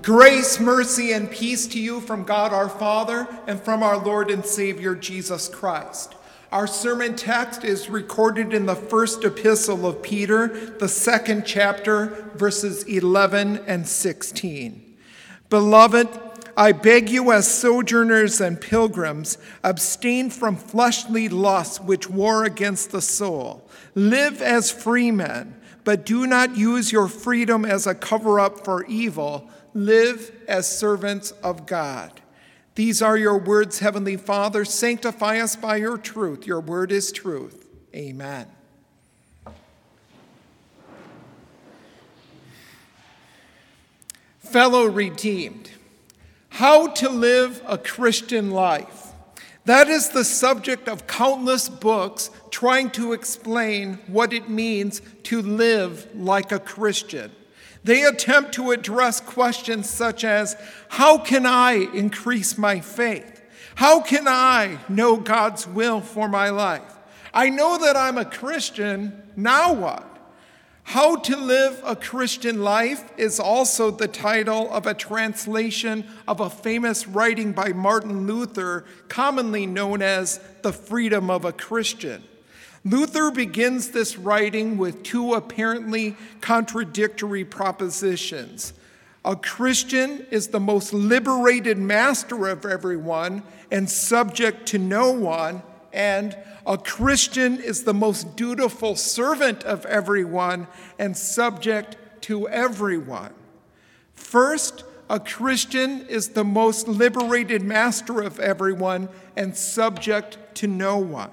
Grace, mercy, and peace to you from God our Father and from our Lord and Savior Jesus Christ. Our sermon text is recorded in the first epistle of Peter, the second chapter, verses 11 and 16. Beloved, I beg you as sojourners and pilgrims, abstain from fleshly lusts which war against the soul. Live as free men, but do not use your freedom as a cover-up for evil. Live as servants of God. These are your words, Heavenly Father. Sanctify us by your truth. Your word is truth. Amen. Fellow redeemed, how to live a Christian life. That is the subject of countless books trying to explain what it means to live like a Christian. They attempt to address questions such as, how can I increase my faith? How can I know God's will for my life? I know that I'm a Christian, now what? How to Live a Christian Life is also the title of a translation of a famous writing by Martin Luther, commonly known as The Freedom of a Christian. Luther begins this writing with two apparently contradictory propositions. A Christian is the most liberated master of everyone and subject to no one, and a Christian is the most dutiful servant of everyone and subject to everyone. First, a Christian is the most liberated master of everyone and subject to no one.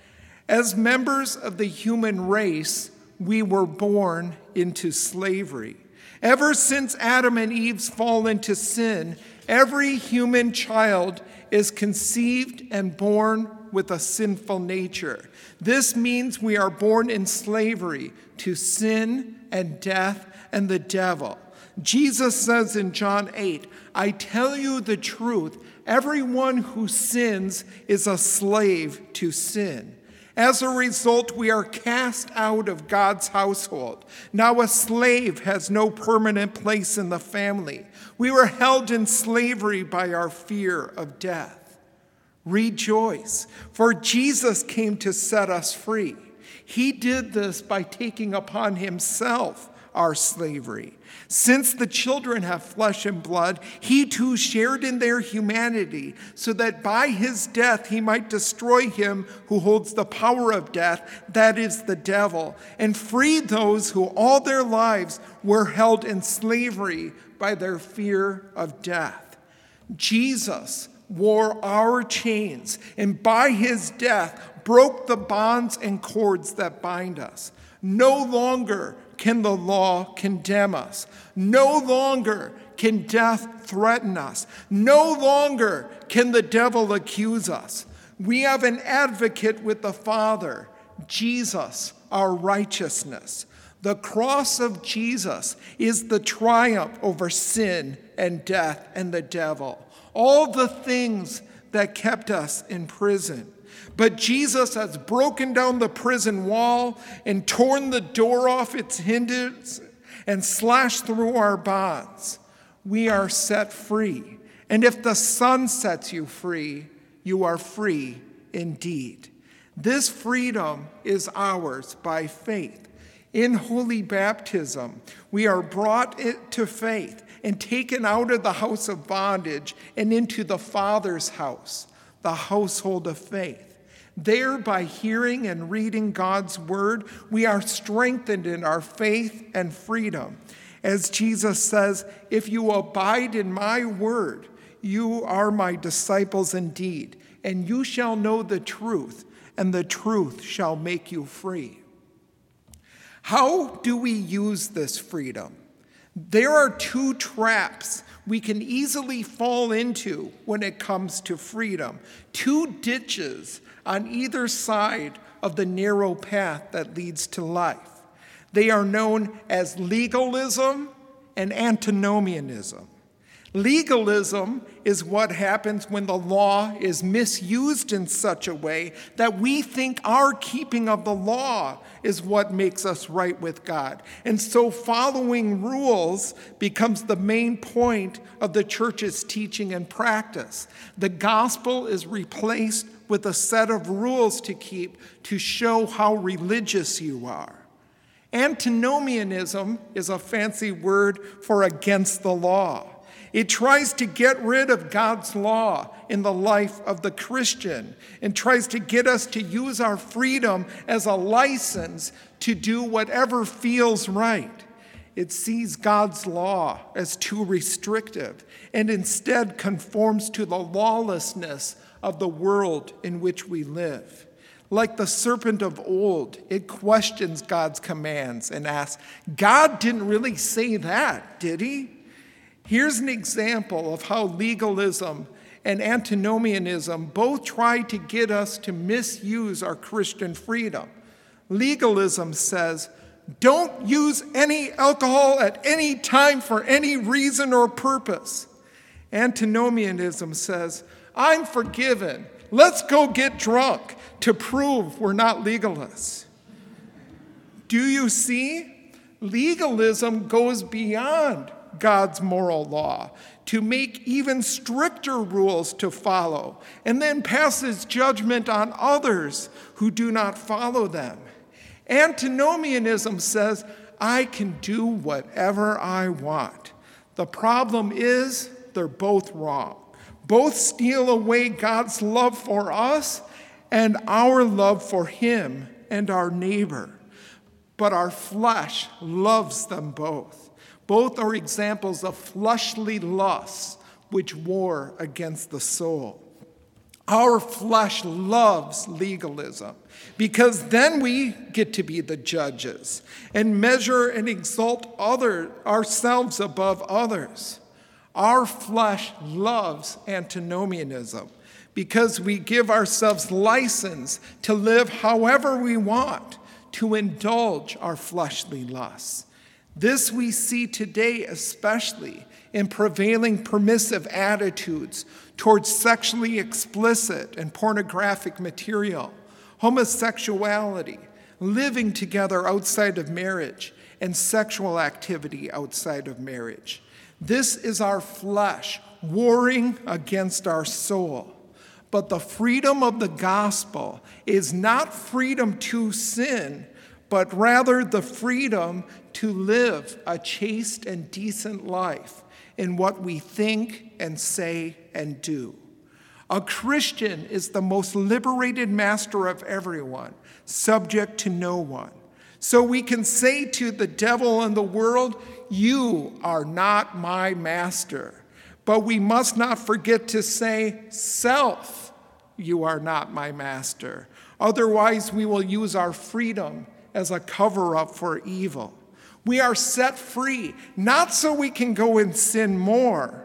As members of the human race, we were born into slavery. Ever since Adam and Eve's fall into sin, every human child is conceived and born with a sinful nature. This means we are born in slavery to sin and death and the devil. Jesus says in John 8, I tell you the truth, everyone who sins is a slave to sin. As a result, we are cast out of God's household. Now a slave has no permanent place in the family. We were held in slavery by our fear of death. Rejoice, for Jesus came to set us free. He did this by taking upon himself our slavery. Since the children have flesh and blood, he too shared in their humanity, so that by his death he might destroy him who holds the power of death, that is the devil, and free those who all their lives were held in slavery by their fear of death. Jesus wore our chains, and by his death broke the bonds and cords that bind us. No longer can the law condemn us. No longer can death threaten us. No longer can the devil accuse us. We have an advocate with the Father, Jesus, our righteousness. The cross of Jesus is the triumph over sin and death and the devil, all the things that kept us in prison. But Jesus has broken down the prison wall and torn the door off its hinges and slashed through our bonds. We are set free. And if the Son sets you free, you are free indeed. This freedom is ours by faith. In holy baptism, we are brought to faith and taken out of the house of bondage and into the Father's house, the household of faith. There, by hearing and reading God's word, we are strengthened in our faith and freedom. As Jesus says, if you abide in my word, you are my disciples indeed, and you shall know the truth, and the truth shall make you free. How do we use this freedom? There are two traps we can easily fall into when it comes to freedom. Two ditches on either side of the narrow path that leads to life. They are known as legalism and antinomianism. Legalism is what happens when the law is misused in such a way that we think our keeping of the law is what makes us right with God. And so following rules becomes the main point of the church's teaching and practice. The gospel is replaced with a set of rules to keep to show how religious you are. Antinomianism is a fancy word for against the law. It tries to get rid of God's law in the life of the Christian and tries to get us to use our freedom as a license to do whatever feels right. It sees God's law as too restrictive and instead conforms to the lawlessness of the world in which we live. Like the serpent of old, it questions God's commands and asks, God didn't really say that, did he? Here's an example of how legalism and antinomianism both try to get us to misuse our Christian freedom. Legalism says, don't use any alcohol at any time for any reason or purpose. Antinomianism says, I'm forgiven. Let's go get drunk to prove we're not legalists. Do you see? Legalism goes beyond God's moral law to make even stricter rules to follow and then passes judgment on others who do not follow them. Antinomianism says, I can do whatever I want. The problem is they're both wrong. Both steal away God's love for us and our love for him and our neighbor. But our flesh loves them both. Both are examples of fleshly lusts which war against the soul. Our flesh loves legalism because then we get to be the judges and measure and exalt ourselves above others. Our flesh loves antinomianism because we give ourselves license to live however we want, to indulge our fleshly lusts. This we see today especially in prevailing permissive attitudes towards sexually explicit and pornographic material, homosexuality, living together outside of marriage, and sexual activity outside of marriage. This is our flesh warring against our soul. But the freedom of the gospel is not freedom to sin, but rather the freedom to live a chaste and decent life in what we think and say and do. A Christian is the most liberated master of everyone, subject to no one. So we can say to the devil and the world, you are not my master. But we must not forget to say, self, you are not my master. Otherwise, we will use our freedom as a cover-up for evil. We are set free, not so we can go and sin more,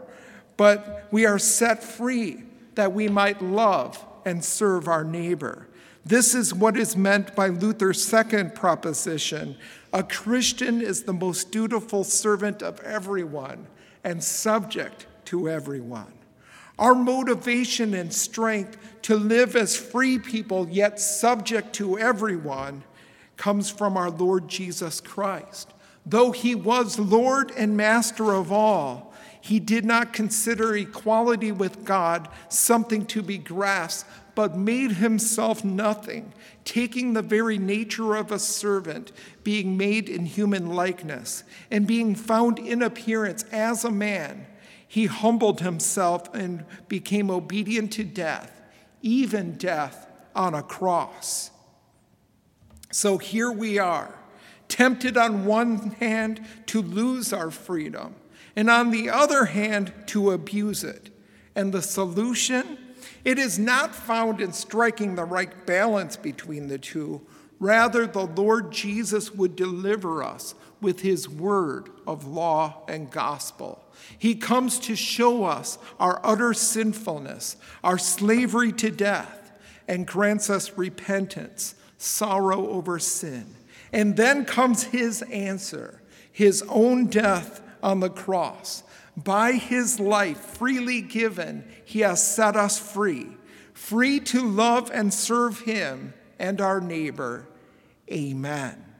but we are set free that we might love and serve our neighbor. This is what is meant by Luther's second proposition. A Christian is the most dutiful servant of everyone and subject to everyone. Our motivation and strength to live as free people, yet subject to everyone, comes from our Lord Jesus Christ. Though he was Lord and master of all, he did not consider equality with God something to be grasped, but made himself nothing, taking the very nature of a servant, being made in human likeness, and being found in appearance as a man. He humbled himself and became obedient to death, even death on a cross. So here we are, tempted on one hand to lose our freedom, and on the other hand to abuse it. And the solution? It is not found in striking the right balance between the two. Rather, the Lord Jesus would deliver us with his word of law and gospel. He comes to show us our utter sinfulness, our slavery to death, and grants us repentance, sorrow over sin. And then comes his answer, his own death on the cross. By his life freely given, he has set us free, free to love and serve him and our neighbor. Amen.